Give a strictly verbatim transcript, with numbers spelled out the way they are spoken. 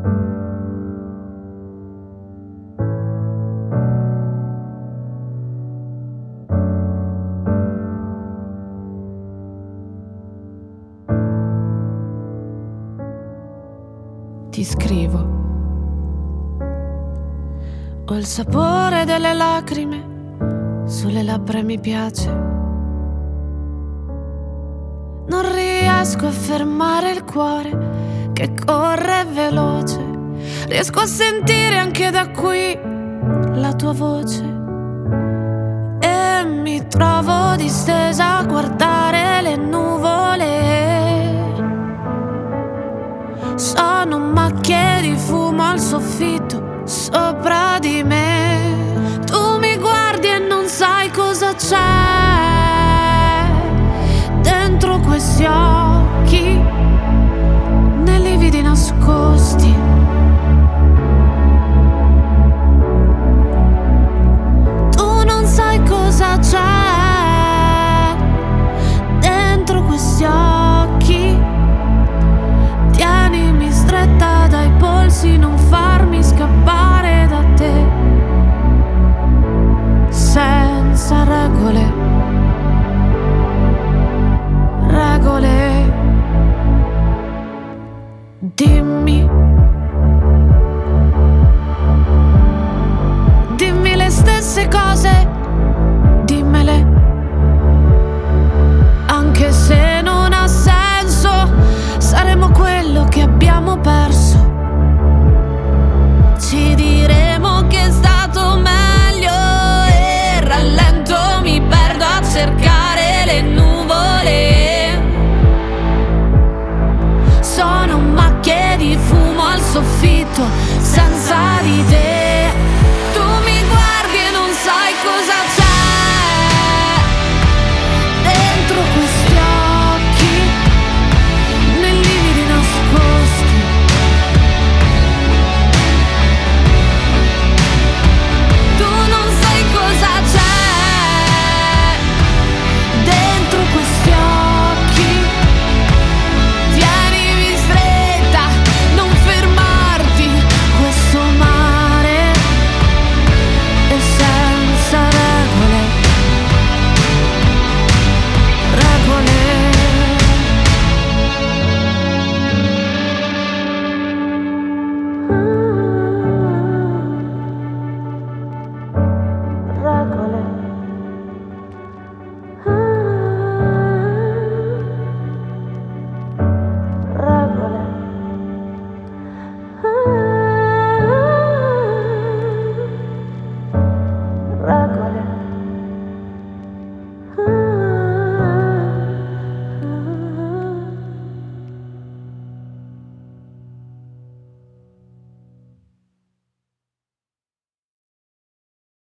Ti scrivo. Ho il sapore delle lacrime sulle labbra e mi piace. Non riesco a fermare il cuore che corre veloce. Riesco a sentire anche da qui la tua voce. E mi trovo distesa a guardare le nuvole. Sono macchie di fumo al soffitto sopra di me. Tu mi guardi e non sai cosa c'è dentro questi occhi, nei lividi nascosti. Tu non sai cosa c'è dentro questi occhi. Tienimi stretta dai polsi, non farmi scappare da te. Senza regole, regole. Dimmi, dimmi le stesse cose, dimmele. Anche se non ha senso, saremo quello che abbiamo perso. Ci diremo che è stato meglio e rallento, mi perdo a cercare le nuvole. Sono macchie di fumo al soffitto senza di te.